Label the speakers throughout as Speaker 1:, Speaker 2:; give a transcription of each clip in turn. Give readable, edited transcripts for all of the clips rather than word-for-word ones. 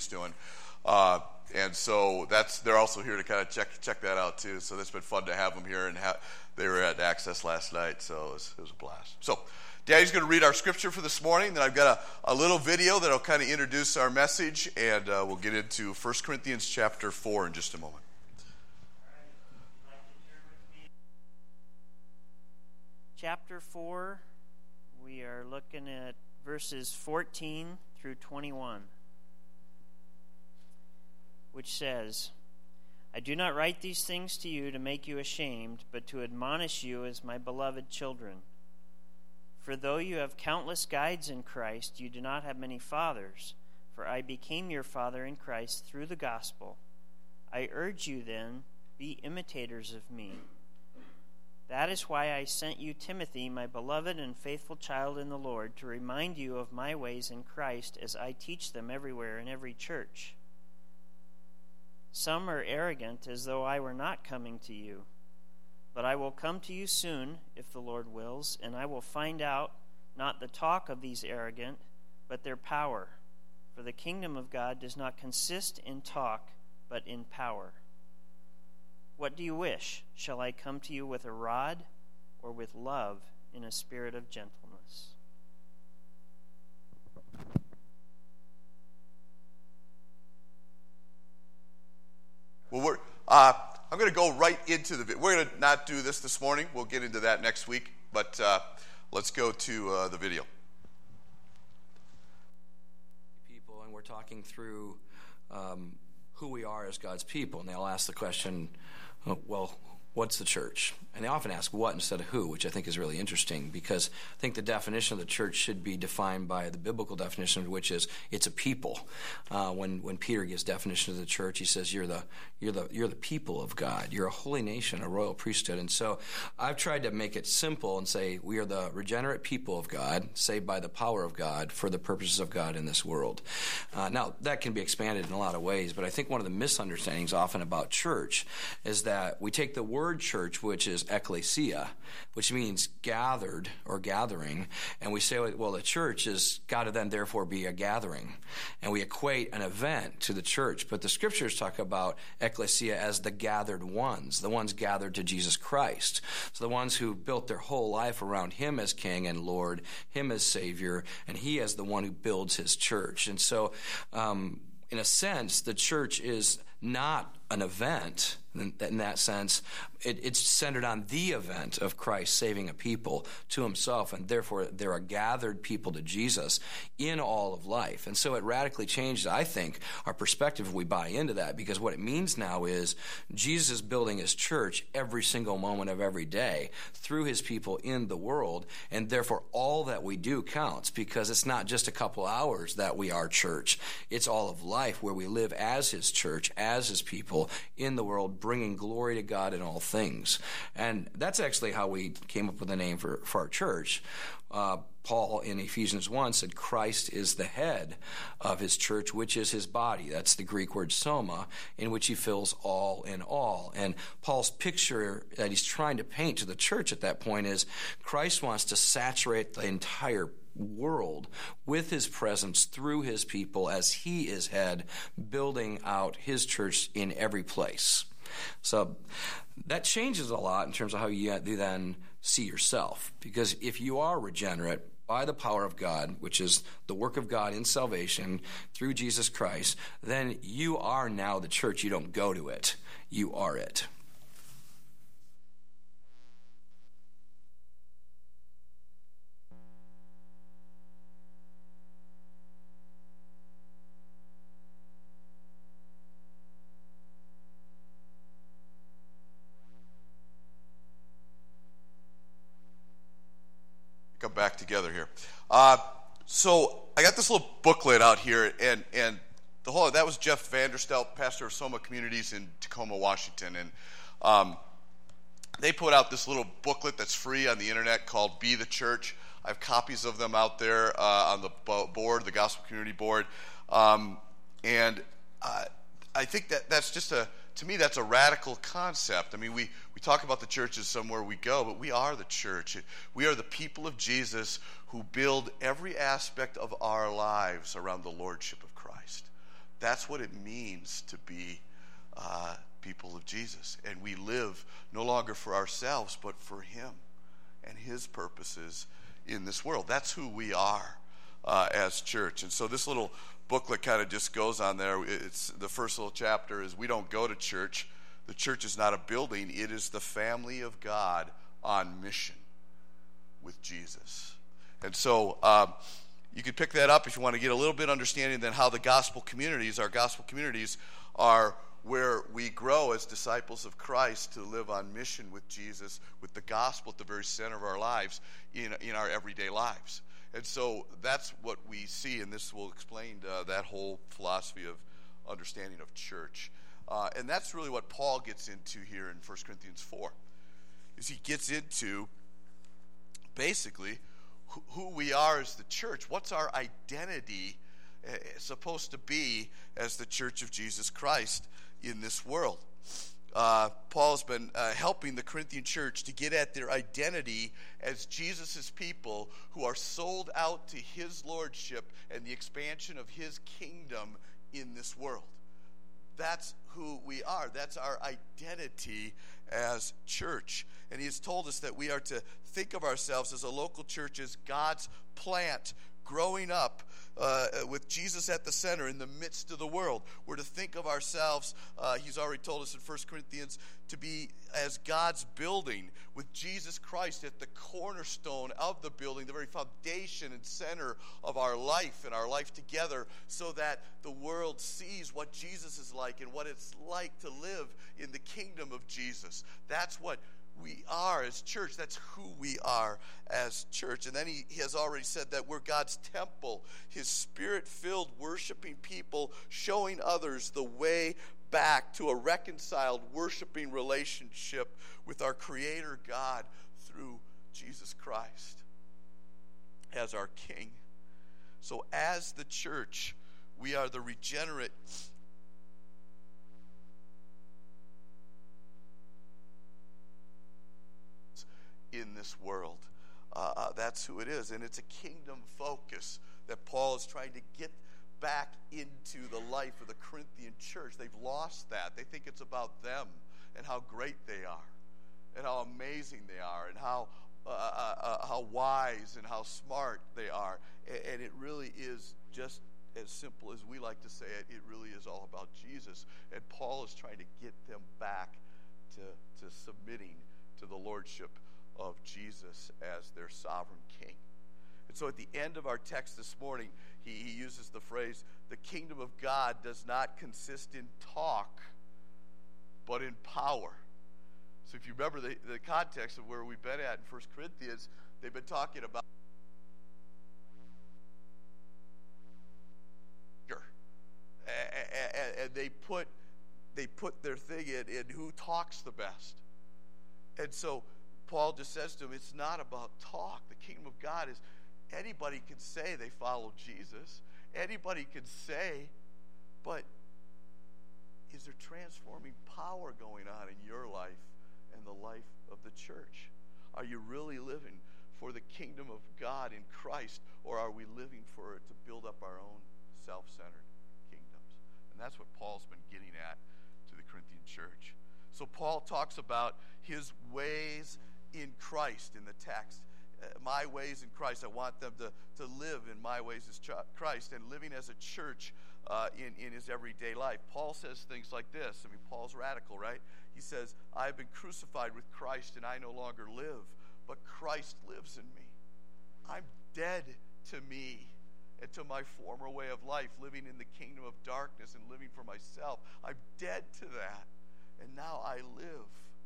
Speaker 1: doing. And so they're also here to kind of check that out too. So it's been fun to have them here, and they were at Access last night, so it was a blast. So Daddy's going to read our scripture for this morning. Then I've got a little video that'll kind of introduce our message, and we'll get into 1 Corinthians chapter 4 in just a moment.
Speaker 2: Chapter 4, we are looking at verses 14 through 21, which says, I do not write these things to you to make you ashamed, but to admonish you as my beloved children. For though you have countless guides in Christ, you do not have many fathers, for I became your father in Christ through the gospel. I urge you then, be imitators of me. That is why I sent you Timothy, my beloved and faithful child in the Lord, to remind you of my ways in Christ as I teach them everywhere in every church. Some are arrogant, as though I were not coming to you. But I will come to you soon, if the Lord wills, and I will find out not the talk of these arrogant, but their power. For the kingdom of God does not consist in talk, but in power. What do you wish? Shall I come to you with a rod, or with love in a spirit of gentleness?
Speaker 1: Well, I'm going to go right into the video. We're going to not do this morning. We'll get into that next week. But let's go to the video.
Speaker 3: People, and we're talking through who we are as God's people. And they'll ask the question, well, what's the church? And they often ask what instead of who, which I think is really interesting, because I think the definition of the church should be defined by the biblical definition, which is it's a people. When Peter gives definition of the church, he says you're the people of God. You're a holy nation, a royal priesthood. And so I've tried to make it simple and say we are the regenerate people of God, saved by the power of God for the purposes of God in this world. Now, that can be expanded in a lot of ways, but I think one of the misunderstandings often about church is that we take the word church, which is ecclesia, which means gathered or gathering, and we say, well, the church is got to then therefore be a gathering, and we equate an event to the church. But the scriptures talk about ecclesia as the gathered ones, the ones gathered to Jesus Christ. So the ones who built their whole life around him as King and Lord, him as Savior, and he as the one who builds his church. And so in a sense, the church is not an event in that sense. It's centered on the event of Christ saving a people to himself, and therefore they're a gathered people to Jesus in all of life. And so it radically changes, I think, our perspective if we buy into that, because what it means now is Jesus is building his church every single moment of every day through his people in the world, and therefore all that we do counts, because it's not just a couple hours that we are church. It's all of life where we live as his church, as his people in the world, bringing glory to God in all things. And that's actually how we came up with the name for our church. Paul in Ephesians 1 said Christ is the head of his church, which is his body. That's the Greek word soma, in which he fills all in all. And Paul's picture that he's trying to paint to the church at that point is Christ wants to saturate the entire world with his presence through his people as he is head, building out his church in every place. So that changes a lot in terms of how you then see yourself, because if you are regenerate by the power of God, which is the work of God in salvation through Jesus Christ, then you are now the church. You don't go to it. You are it.
Speaker 1: Come back together here. So I got this little booklet out here, and the whole that was Jeff Vanderstelt, pastor of Soma Communities in Tacoma, Washington, and they put out this little booklet that's free on the internet called "Be the Church." I have copies of them out there on the board, the Gospel Community Board, and I think that's just to me, that's a radical concept. I mean, we talk about the church as somewhere we go, but we are the church. We are the people of Jesus who build every aspect of our lives around the lordship of Christ. That's what it means to be people of Jesus. And we live no longer for ourselves, but for him and his purposes in this world. That's who we are as church. And so this little booklet kind of just goes on there. It's the first little chapter is we don't go to church. The church is not a building. It is the family of God on mission with Jesus. And so you can pick that up if you want to get a little bit understanding then how our gospel communities are where we grow as disciples of Christ to live on mission with Jesus, with the gospel at the very center of our lives in our everyday lives. And so that's what we see, and this will explain that whole philosophy of understanding of church. And that's really what Paul gets into here in 1 Corinthians 4, is he gets into basically who we are as the church. What's our identity supposed to be as the church of Jesus Christ in this world? Paul's been helping the Corinthian church to get at their identity as Jesus' people who are sold out to his lordship and the expansion of his kingdom in this world. That's who we are. That's our identity as church. And he has told us that we are to think of ourselves as a local church as God's plant growing up with Jesus at the center in the midst of the world. We're to think of ourselves, he's already told us in 1 Corinthians, to be as God's building with Jesus Christ at the cornerstone of the building, the very foundation and center of our life and our life together, so that the world sees what Jesus is like and what it's like to live in the kingdom of Jesus. That's what we are as church. That's who we are as church. And then he has already said that we're God's temple, his spirit-filled worshiping people, showing others the way back to a reconciled worshiping relationship with our Creator God through Jesus Christ as our King. So as the church, we are the regenerate in this world. That's who it is. And it's a kingdom focus that Paul is trying to get back into the life of the Corinthian church. They've lost that. They think it's about them and how great they are and how amazing they are and how wise and how smart they are. And it really is just as simple as we like to say it. It really is all about Jesus. And Paul is trying to get them back to submitting to the lordship of Jesus as their sovereign king. And so at the end of our text this morning, he uses the phrase, the kingdom of God does not consist in talk, but in power. So if you remember the context of where we've been at in 1 Corinthians, they've been talking about and they put their thing in who talks the best. And so Paul just says to him, it's not about talk. The kingdom of God is, anybody can say they follow Jesus. Anybody can say, but is there transforming power going on in your life and the life of the church? Are you really living for the kingdom of God in Christ, or are we living for it to build up our own self-centered kingdoms? And that's what Paul's been getting at to the Corinthian church. So Paul talks about his ways in Christ in the text. My ways in Christ. I want them to live in my ways as Christ and living as a church in his everyday life. Paul says things like this. I mean, Paul's radical, right? He says, I have been crucified with Christ and I no longer live, but Christ lives in me. I'm dead to me and to my former way of life, living in the kingdom of darkness and living for myself. I'm dead to that. And now I live.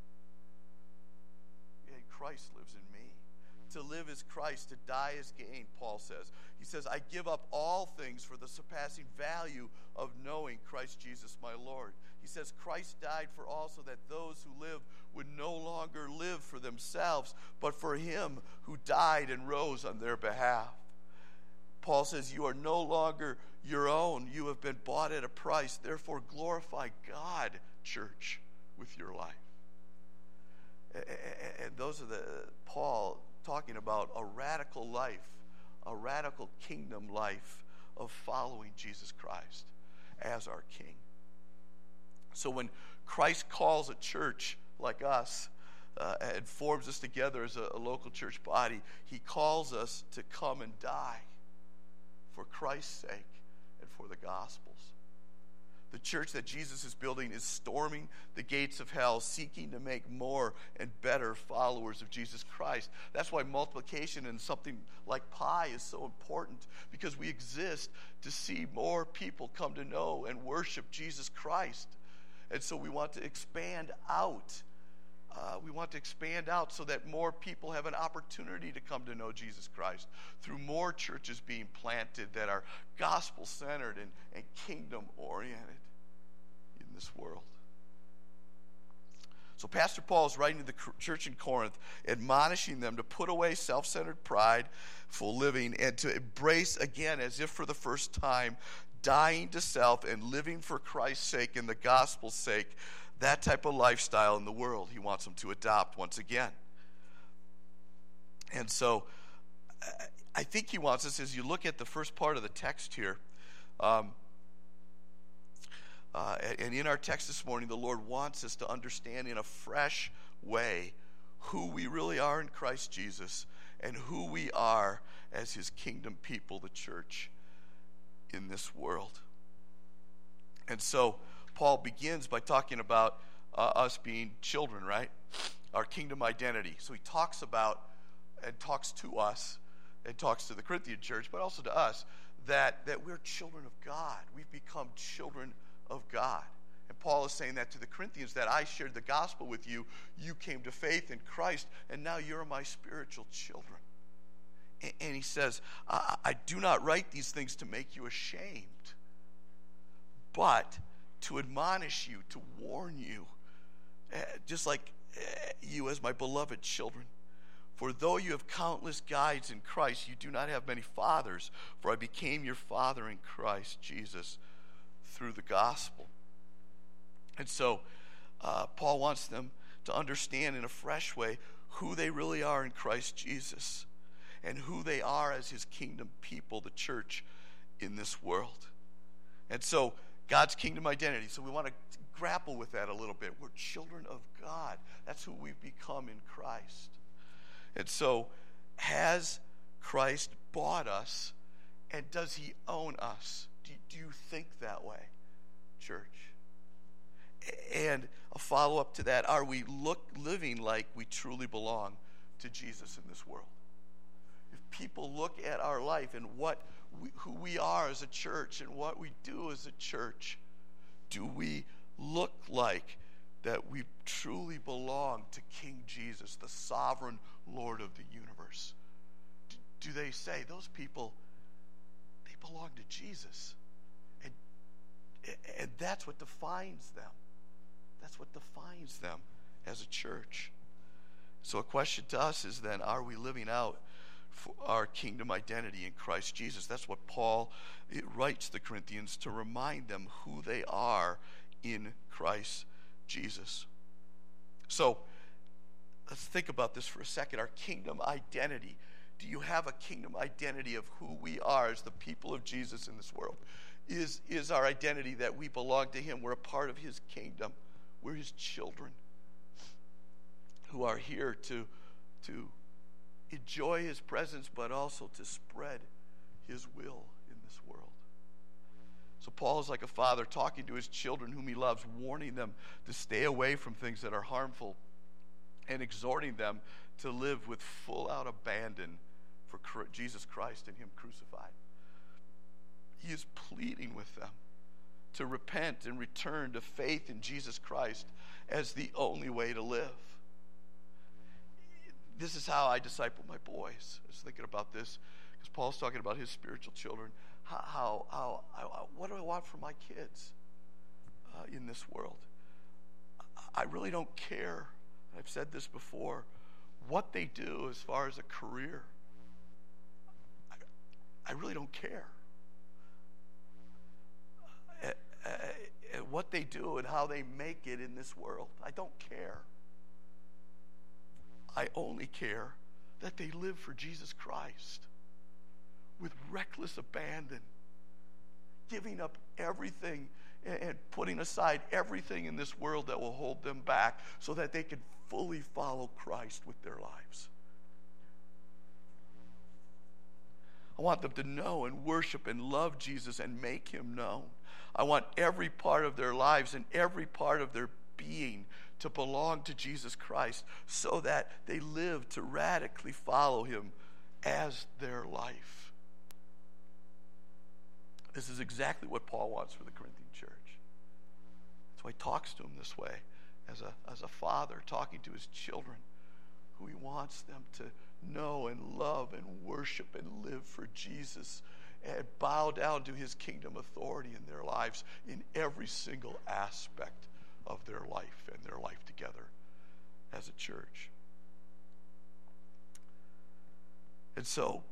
Speaker 1: And Christ lives in me. To live is Christ, to die is gain, Paul says. He says, I give up all things for the surpassing value of knowing Christ Jesus my Lord. He says, Christ died for all so that those who live would no longer live for themselves, but for him who died and rose on their behalf. Paul says, you are no longer your own. You have been bought at a price. Therefore, glorify God, church, with your life. And those are Paul talking about a radical life, a radical kingdom life of following Jesus Christ. as our King. So when Christ calls a church like us and forms us together as a local church body, he calls us to come and die for Christ's sake and for the gospel's. The church that Jesus is building is storming the gates of hell, seeking to make more and better followers of Jesus Christ. That's why multiplication in something like pie is so important, because we exist to see more people come to know and worship Jesus Christ. And so we want to expand out. We want to expand out so that more people have an opportunity to come to know Jesus Christ through more churches being planted that are gospel-centered and kingdom-oriented in this world. So Pastor Paul is writing to the church in Corinth, admonishing them to put away self-centered prideful living and to embrace again, as if for the first time, dying to self and living for Christ's sake and the gospel's sake. That type of lifestyle in the world he wants them to adopt once again. And so I think he wants us, as you look at the first part of the text here, and in our text this morning, the Lord wants us to understand in a fresh way who we really are in Christ Jesus and who we are as his kingdom people, the church in this world. And so Paul begins by talking about us being children, right? Our kingdom identity. So he talks about and talks to us and talks to the Corinthian church, but also to us, that we're children of God. We've become children of God. And Paul is saying that to the Corinthians, that I shared the gospel with you, you came to faith in Christ, and now you're my spiritual children. And he says, I do not write these things to make you ashamed, but to admonish you, to warn you, just like you as my beloved children. For though you have countless guides in Christ, you do not have many fathers, for I became your father in Christ Jesus through the gospel. And so Paul wants them to understand in a fresh way who they really are in Christ Jesus and who they are as his kingdom people, the church in this world. And so God's kingdom identity. So we want to grapple with that a little bit. We're children of God. That's who we've become in Christ. And so has Christ bought us, and does he own us? Do you think that way, church? And a follow-up to that, are we living like we truly belong to Jesus in this world? If people look at our life and who we are as a church and what we do as a church, do we look like that we truly belong to King Jesus, the sovereign Lord of the universe? Do they say, those people, they belong to Jesus? And that's what defines them. That's what defines them as a church. So a question to us is then, are we living out for our kingdom identity in Christ Jesus? That's what Paul writes the Corinthians, to remind them who they are in Christ Jesus. So let's think about this for a second. Our kingdom identity. Do you have a kingdom identity of who we are as the people of Jesus in this world? Is our identity that we belong to him? We're a part of his kingdom. We're his children who are here to enjoy his presence, but also to spread his will in this world. So Paul is like a father talking to his children whom he loves, warning them to stay away from things that are harmful and exhorting them to live with full-out abandon for Jesus Christ and him crucified. He is pleading with them to repent and return to faith in Jesus Christ as the only way to live. This is how I disciple my boys. I was thinking about this because Paul's talking about his spiritual children. What do I want for my kids in this world? I really don't care. I've said this before. What they do as far as a career, I really don't care. What they do and how they make it in this world, I don't care. I only care that they live for Jesus Christ with reckless abandon, giving up everything and putting aside everything in this world that will hold them back so that they can fully follow Christ with their lives. I want them to know and worship and love Jesus and make him known. I want every part of their lives and every part of their being to belong to Jesus Christ so that they live to radically follow him as their life. This is exactly what Paul wants for the Corinthian church. That's why he talks to them this way, as a father talking to his children, who he wants them to know and love and worship and live for Jesus and bow down to his kingdom authority in their lives in every single aspect of their life and their life together as a church. And so,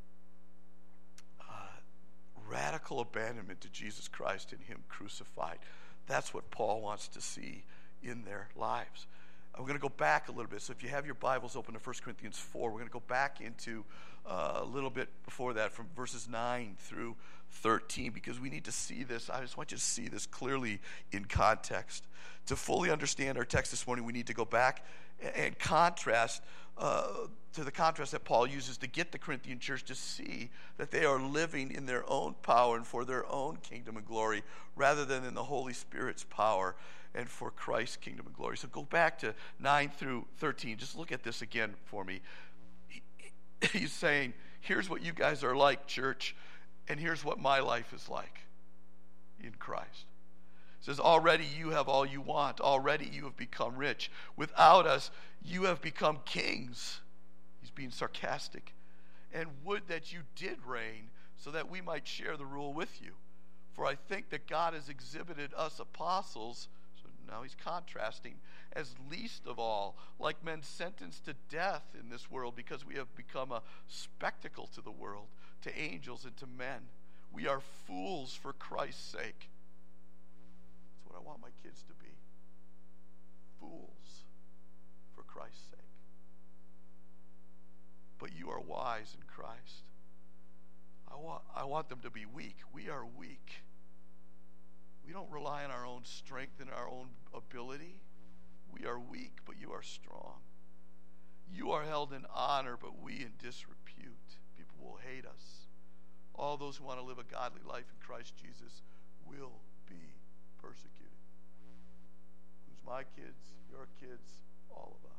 Speaker 1: radical abandonment to Jesus Christ and him crucified. That's what Paul wants to see in their lives. I'm going to go back a little bit. So if you have your Bibles open to 1 Corinthians 4, we're going to go back into a little bit before that, from verses 9 through 13, because we need to see this. I just want you to see this clearly in context. To fully understand our text this morning, we need to go back and contrast to the contrast that Paul uses to get the Corinthian church to see that they are living in their own power and for their own kingdom and glory rather than in the Holy Spirit's power and for Christ's kingdom and glory. So go back to 9 through 13. Just look at this again for me. He's saying, here's what you guys are like, church, and here's what my life is like in Christ. It says, already you have all you want. Already you have become rich. Without us, you have become kings. He's being sarcastic. And would that you did reign so that we might share the rule with you. For I think that God has exhibited us apostles, so now he's contrasting, as least of all, like men sentenced to death in this world, because we have become a spectacle to the world, to angels and to men. We are fools for Christ's sake. That's what I want my kids to be. Fools for Christ's sake. But you are wise in Christ. I want them to be weak. We are weak. We don't rely on our own strength and our own ability. We are weak, but you are strong. You are held in honor, but we in disrepute. People will hate us. All those who want to live a godly life in Christ Jesus will be persecuted. Who's my kids, your kids, all of us.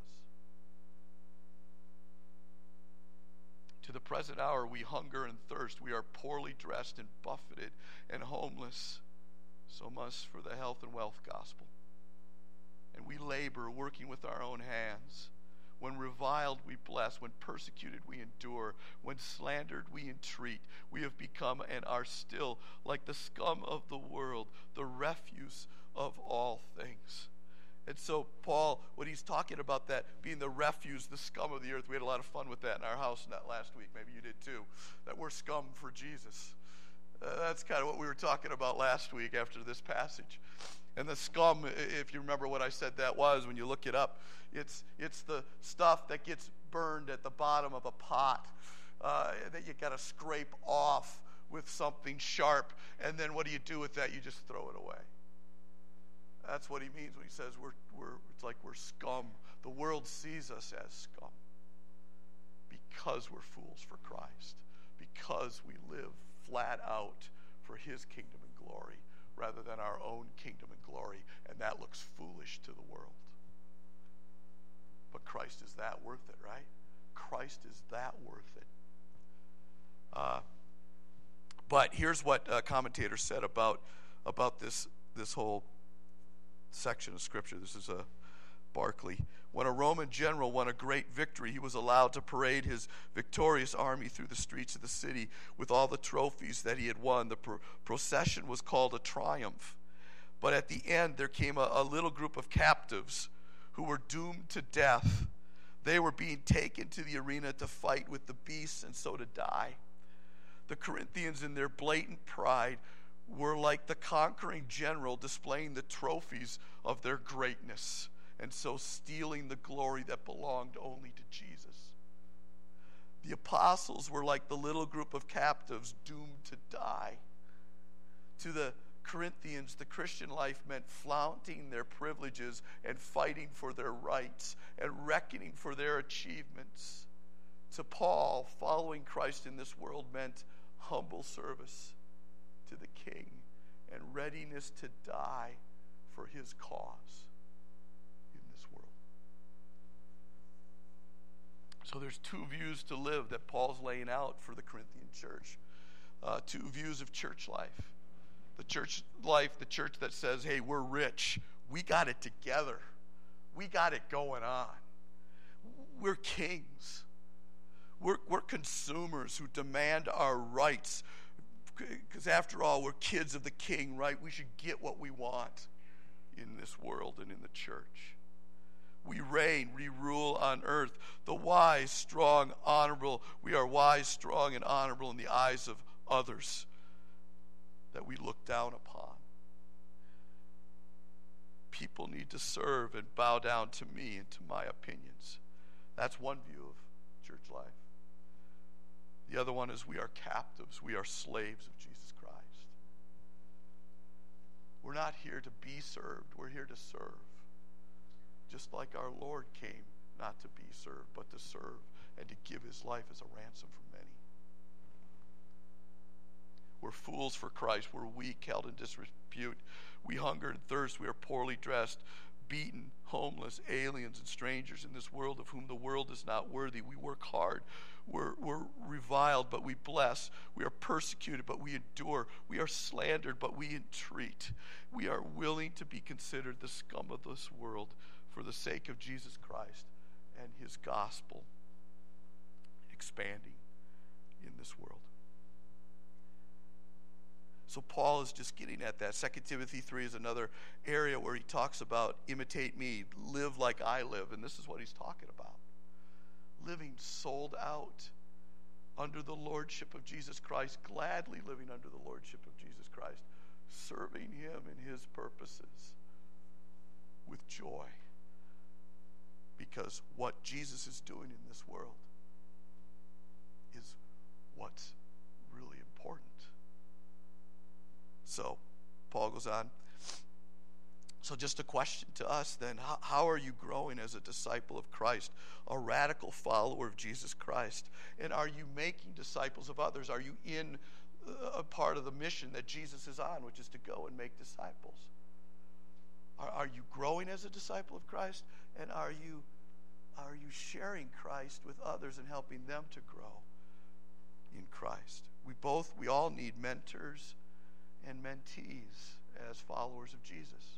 Speaker 1: To the present hour we hunger and thirst. We are poorly dressed and buffeted and homeless. So much for the health and wealth gospel. And we labor, working with our own hands. When reviled, we bless. When persecuted, we endure. When slandered, we entreat. We have become and are still like the scum of the world, the refuse of all things. And so Paul, when he's talking about that being the refuse, the scum of the earth, we had a lot of fun with that in our house that last week. Maybe you did too. That we're scum for Jesus. That's kind of what we were talking about last week after this passage. And the scum, if you remember what I said that was, when you look it up, it's the stuff that gets burned at the bottom of a pot that you got to scrape off with something sharp. And then what do you do with that? You just throw it away. That's what he means when he says it's like we're scum. The world sees us as scum because we're fools for Christ, because we live flat out for his kingdom and glory rather than our own kingdom and glory, and that looks foolish to the world. But Christ is that worth it, right? Christ is that worth it. But here's what commentators said about this whole section of Scripture. This is Barclay. When a Roman general won a great victory, he was allowed to parade his victorious army through the streets of the city with all the trophies that he had won. The procession was called a triumph. But at the end, there came a little group of captives who were doomed to death. They were being taken to the arena to fight with the beasts and so to die. The Corinthians, in their blatant pride, were like the conquering general displaying the trophies of their greatness and so stealing the glory that belonged only to Jesus. The apostles were like the little group of captives doomed to die. To the Corinthians, the Christian life meant flaunting their privileges and fighting for their rights and reckoning for their achievements. To Paul, following Christ in this world meant humble service to the King and readiness to die for his cause in this world. So there's two views to live that Paul's laying out for the Corinthian church. Two views of church life. The church life, the church that says, hey, we're rich. We got it together. We got it going on. We're kings. We're consumers who demand our rights. Because after all, we're kids of the King, right? We should get what we want in this world and in the church. We reign, we rule on earth. The wise, strong, honorable. We are wise, strong, and honorable in the eyes of others that we look down upon. People need to serve and bow down to me and to my opinions. That's one view of church life. The other one is we are captives. We are slaves of Jesus Christ. We're not here to be served. We're here to serve. Just like our Lord came not to be served, but to serve and to give his life as a ransom for many. We're fools for Christ. We're weak, held in disrepute. We hunger and thirst. We are poorly dressed, beaten, homeless, aliens, and strangers in this world of whom the world is not worthy. We work hard. We're reviled, but we bless. We are persecuted, but we endure. We are slandered, but we entreat. We are willing to be considered the scum of this world for the sake of Jesus Christ and his gospel expanding in this world. So Paul is just getting at that. 2 Timothy 3 is another area where he talks about imitate me, live like I live. And this is what he's talking about. Living sold out under the lordship of Jesus Christ, gladly living under the lordship of Jesus Christ, serving him in his purposes with joy. Because what Jesus is doing in this world is what's really important. So, Paul goes on. So just a question to us then, how are you growing as a disciple of Christ, a radical follower of Jesus Christ? And are you making disciples of others? Are you in a part of the mission that Jesus is on, which is to go and make disciples? Are you growing as a disciple of Christ? And are you sharing Christ with others and helping them to grow in Christ? We all need mentors and mentees as followers of Jesus.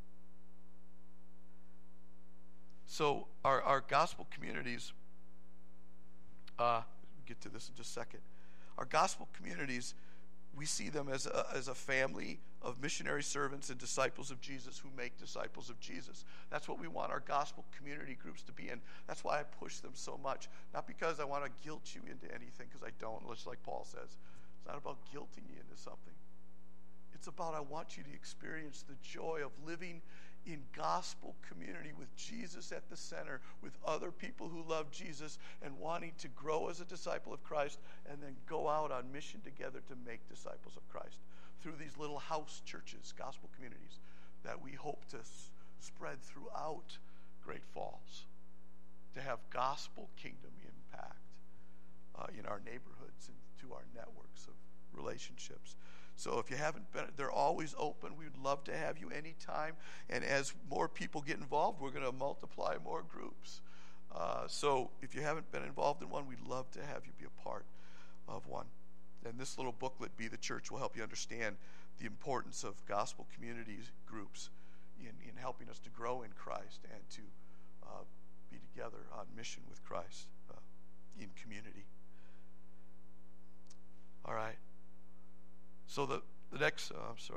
Speaker 1: So our gospel communities, we'll get to this in just a second. Our gospel communities, we see them as a family of missionary servants and disciples of Jesus who make disciples of Jesus. That's what we want our gospel community groups to be in. That's why I push them so much. Not because I want to guilt you into anything, because I don't, just like Paul says. It's not about guilting you into something. It's about I want you to experience the joy of living in gospel community with Jesus at the center, with other people who love Jesus and wanting to grow as a disciple of Christ and then go out on mission together to make disciples of Christ through these little house churches, gospel communities that we hope to spread throughout Great Falls, to have gospel kingdom impact in our neighborhoods and to our networks of relationships. So if you haven't been, they're always open. We'd love to have you anytime. And as more people get involved, we're going to multiply more groups. So if you haven't been involved in one, we'd love to have you be a part of one. And this little booklet, Be the Church, will help you understand the importance of gospel communities groups in helping us to grow in Christ and to be together on mission with Christ in community. All right. So the next,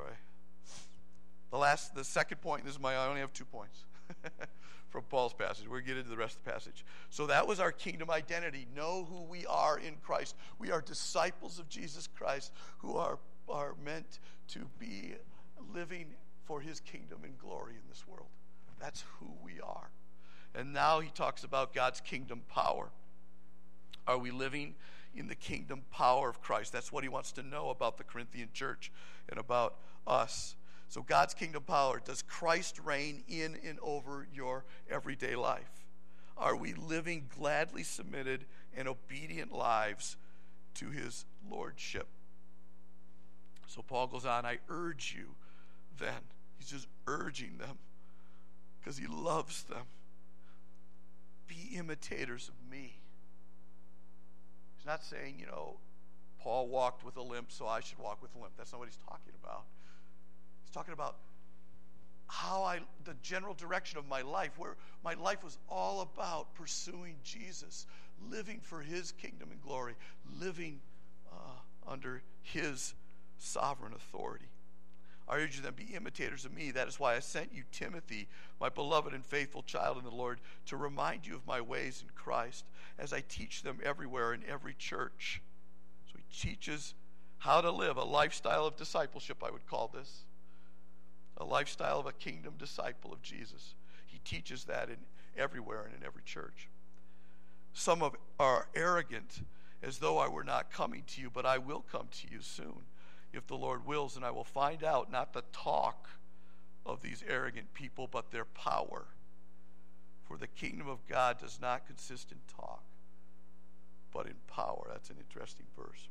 Speaker 1: the second point, I only have 2 points from Paul's passage. We're going to get into the rest of the passage. So that was our kingdom identity. Know who we are in Christ. We are disciples of Jesus Christ who are meant to be living for his kingdom and glory in this world. That's who we are. And now he talks about God's kingdom power. Are we living in the kingdom power of Christ. That's what he wants to know about the Corinthian church and about us. So God's kingdom power, does Christ reign in and over your everyday life? Are we living gladly submitted and obedient lives to his lordship? So Paul goes on, I urge you then. He's just urging them because he loves them. Be imitators of me. He's not saying, Paul walked with a limp, so I should walk with a limp. That's not what he's talking about. He's talking about the general direction of my life, where my life was all about pursuing Jesus, living for his kingdom and glory, living under his sovereign authority. I urge you then, be imitators of me. That is why I sent you Timothy, my beloved and faithful child in the Lord, to remind you of my ways in Christ, as I teach them everywhere in every church. So he teaches how to live a lifestyle of discipleship, I would call this. A lifestyle of a kingdom disciple of Jesus. He teaches that everywhere and in every church. Some are arrogant, as though I were not coming to you, but I will come to you soon, if the Lord wills, and I will find out not the talk of these arrogant people, but their power. For the kingdom of God does not consist in talk, but in power. That's an interesting verse.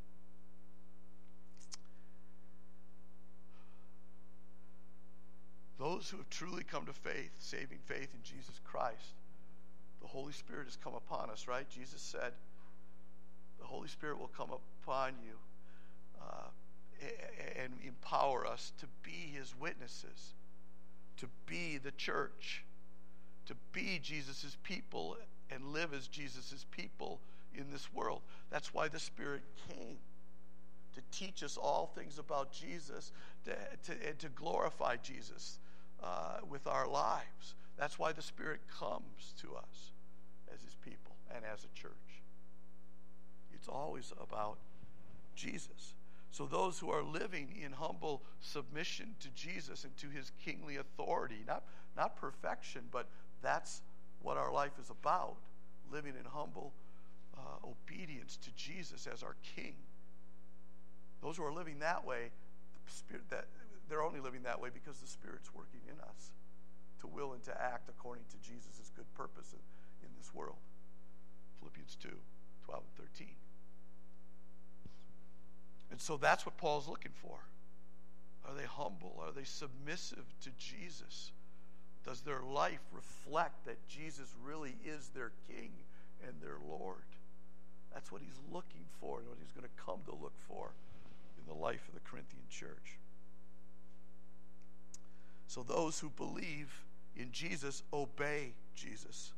Speaker 1: Those who have truly come to faith, saving faith in Jesus Christ, the Holy Spirit has come upon us, right? Jesus said, the Holy Spirit will come upon you and empower us to be his witnesses, to be the church, to be Jesus' people and live as Jesus' people in this world. That's why the Spirit came, to teach us all things about Jesus, and to glorify Jesus with our lives. That's why the Spirit comes to us as his people and as a church. It's always about Jesus. So those who are living in humble submission to Jesus and to his kingly authority, not perfection, but that's what our life is about, living in humble obedience to Jesus as our King. Those who are living that way, they're only living that way because the Spirit's working in us to will and to act according to Jesus' good purpose in this world. Philippians 2, 12 and 13. And so that's what Paul's looking for. Are they humble? Are they submissive to Jesus? Does their life reflect that Jesus really is their King and their Lord? That's what he's looking for and what he's going to come to look for in the life of the Corinthian church. So those who believe in Jesus obey Jesus.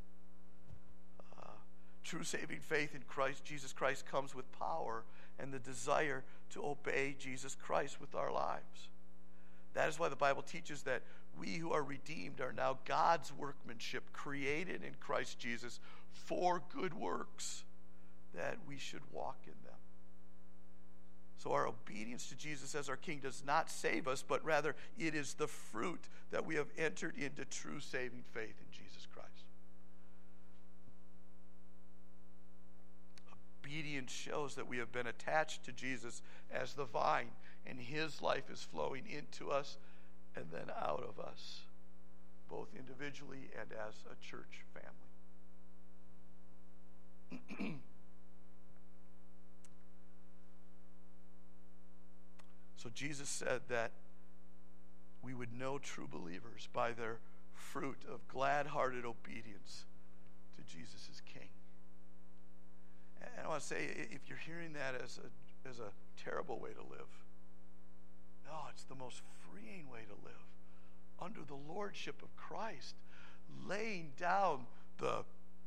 Speaker 1: True saving faith in Christ, Jesus Christ, comes with power and the desire to obey Jesus Christ with our lives. That is why the Bible teaches that we who are redeemed are now God's workmanship, created in Christ Jesus for good works, that we should walk in them. So our obedience to Jesus as our King does not save us, but rather it is the fruit that we have entered into true saving faith in Jesus Christ. Obedience shows that we have been attached to Jesus as the vine, and his life is flowing into us and then out of us, both individually and as a church family. So Jesus said that we would know true believers by their fruit of glad-hearted obedience to Jesus' King. And I want to say, if you're hearing that as a terrible way to live, no, it's the most freeing way to live, under the lordship of Christ, laying down the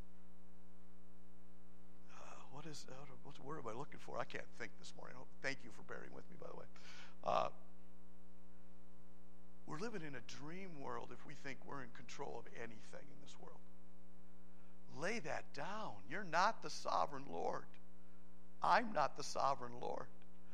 Speaker 1: what word am I looking for? I can't think this morning. Thank you for bearing with me, by the way. We're living in a dream world if we think we're in control of anything in this world. Lay that down. You're not the sovereign Lord. I'm not the sovereign Lord.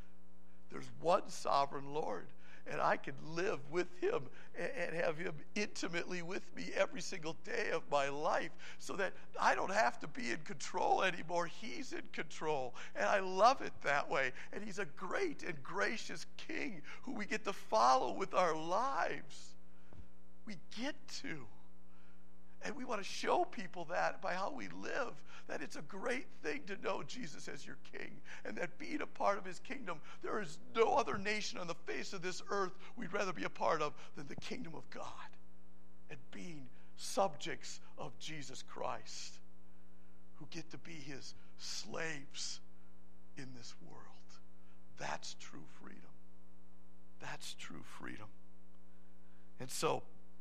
Speaker 1: There's one sovereign Lord, and I can live with him and have him intimately with me every single day of my life so that I don't have to be in control anymore. He's in control. And I love it that way. And he's a great and gracious king who we get to follow with our lives. We get to. And we want to show people that by how we live, that it's a great thing to know Jesus as your king, and that being a part of his kingdom, there is no other nation on the face of this earth we'd rather be a part of than the kingdom of God, and being subjects of Jesus Christ, who get to be his slaves in this world. That's true freedom. That's true freedom. And so,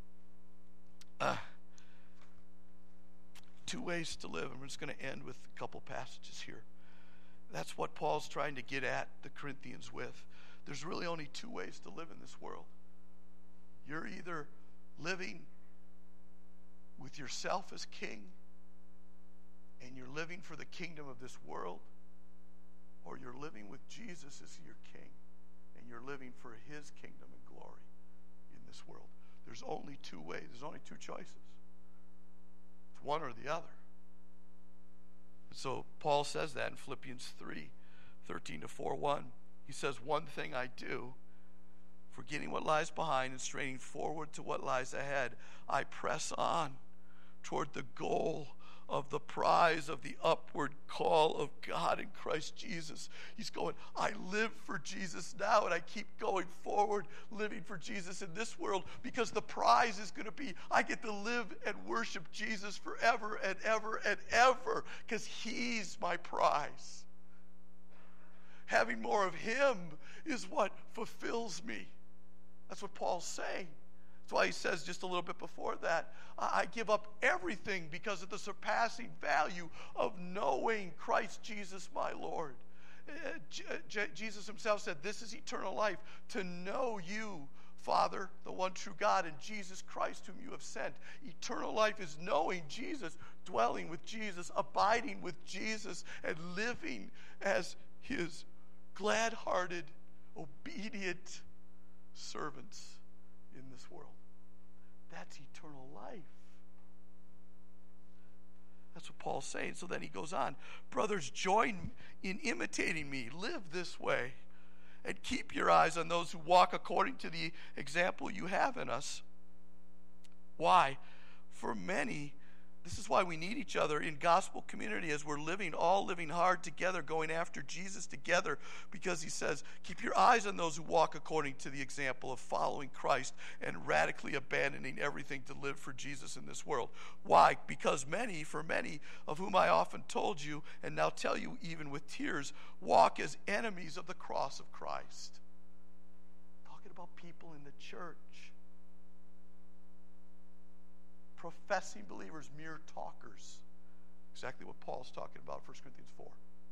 Speaker 1: two ways to live, and we're just going to end with a couple passages here. That's what Paul's trying to get at the Corinthians with. There's really only two ways to live in this world. You're either living with yourself as king, and you're living for the kingdom of this world, or you're living with Jesus as your king, and you're living for his kingdom and glory in this world. There's only two ways. There's only two choices. It's one or the other. And so Paul says that in Philippians 3:13-4:1. He says, one thing I do, forgetting what lies behind and straining forward to what lies ahead, I press on toward the goal of the prize of the upward call of God in Christ Jesus. He's going, I live for Jesus now, and I keep going forward, living for Jesus in this world, because the prize is going to be, I get to live and worship Jesus forever and ever and ever, because he's my prize. Having more of him is what fulfills me. That's what Paul's saying. That's why he says just a little bit before that, I give up everything because of the surpassing value of knowing Christ Jesus my Lord. Jesus himself said, this is eternal life, to know you, Father, the one true God, and Jesus Christ whom you have sent. Eternal life is knowing Jesus, dwelling with Jesus, abiding with Jesus, and living as his glad-hearted, obedient servants in this world. That's eternal life. That's what Paul's saying. So then he goes on, brothers, join in imitating me. Live this way. And keep your eyes on those who walk according to the example you have in us. Why? For many, this is why we need each other in gospel community as we're all living hard together, going after Jesus together, because he says, keep your eyes on those who walk according to the example of following Christ and radically abandoning everything to live for Jesus in this world. Why? Because for many of whom I often told you, and now tell you even with tears, walk as enemies of the cross of Christ. Talking about people in the church. Professing believers, mere talkers. Exactly what Paul's talking about, 1 Corinthians 4.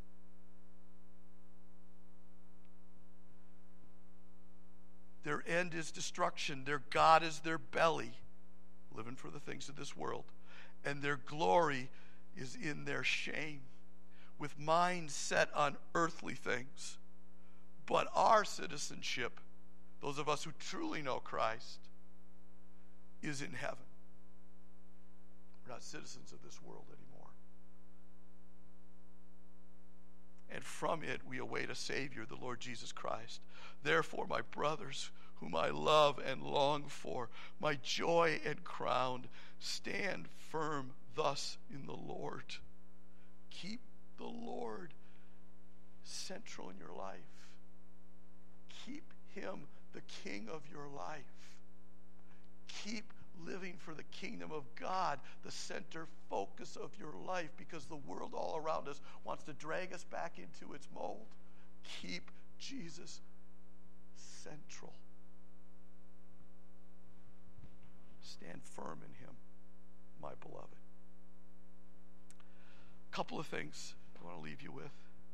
Speaker 1: Their end is destruction. Their God is their belly, living for the things of this world. And their glory is in their shame, with minds set on earthly things. But our citizenship, those of us who truly know Christ, is in heaven. We're not citizens of this world anymore. And from it we await a Savior, the Lord Jesus Christ. Therefore, my brothers, whom I love and long for, my joy and crown, stand firm thus in the Lord. Keep the Lord central in your life. Keep him the King of your life. Keep living for the kingdom of God, the center focus of your life, because the world all around us wants to drag us back into its mold. Keep Jesus central. Stand firm in him, my beloved. A couple of things I want to leave you with.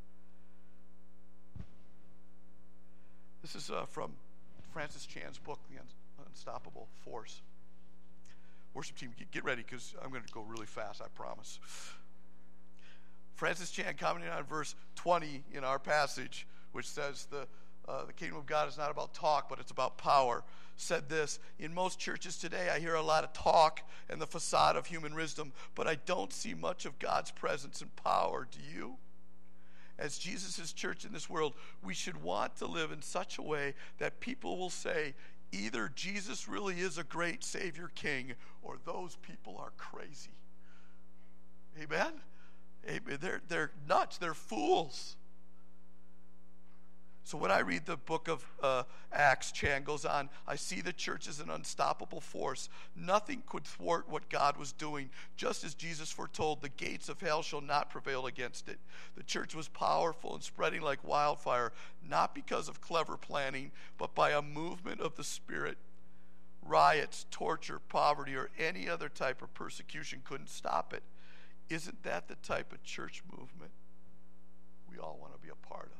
Speaker 1: This is from Francis Chan's book, The Unstoppable Force. Worship team, get ready, because I'm going to go really fast, I promise. Francis Chan, commenting on verse 20 in our passage, which says, the the kingdom of God is not about talk, but it's about power, said this: in most churches today, I hear a lot of talk and the facade of human wisdom, but I don't see much of God's presence and power. Do you? As Jesus' church in this world, we should want to live in such a way that people will say, either Jesus really is a great Savior King, or those people are crazy. Amen? Amen. They're nuts. They're fools. So when I read the book of Acts, Chan goes on, I see the church as an unstoppable force. Nothing could thwart what God was doing. Just as Jesus foretold, the gates of hell shall not prevail against it. The church was powerful and spreading like wildfire, not because of clever planning, but by a movement of the Spirit. Riots, torture, poverty, or any other type of persecution couldn't stop it. Isn't that the type of church movement we all want to be a part of?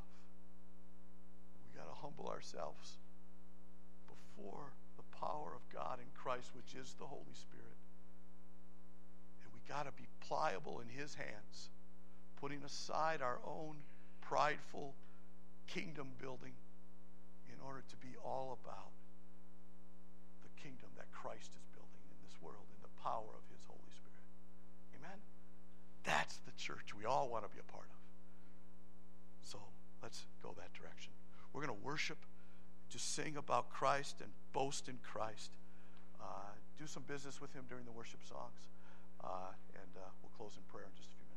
Speaker 1: Humble ourselves before the power of God in Christ, which is the Holy Spirit. And we got to be pliable in his hands, putting aside our own prideful kingdom building in order to be all about the kingdom that Christ is building in this world in the power of his Holy Spirit. Amen? That's the church we all want to be a part of. So let's go that direction. We're going to worship, just sing about Christ and boast in Christ. Do some business with him during the worship songs. And we'll close in prayer in just a few minutes.